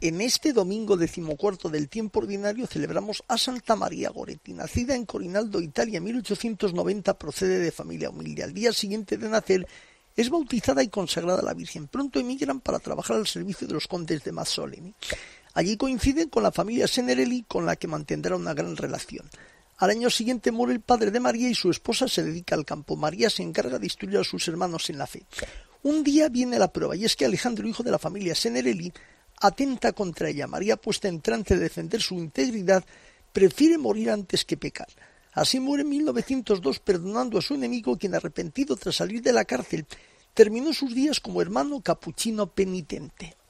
En este domingo 14 del tiempo ordinario celebramos a Santa María Goretti. Nacida en Corinaldo, Italia, en 1890, procede de familia humilde. Al día siguiente de nacer es bautizada y consagrada a la Virgen. Pronto emigran para trabajar al servicio de los condes de Mazzoleni. Allí coinciden con la familia Senerelli, con la que mantendrá una gran relación. Al año siguiente muere el padre de María y su esposa se dedica al campo. María se encarga de instruir a sus hermanos en la fe. Un día viene la prueba, y es que Alejandro, hijo de la familia Senerelli, atenta contra ella. María, puesta en trance de defender su integridad, prefiere morir antes que pecar. Así muere en 1902 perdonando a su enemigo, quien, arrepentido tras salir de la cárcel, terminó sus días como hermano capuchino penitente.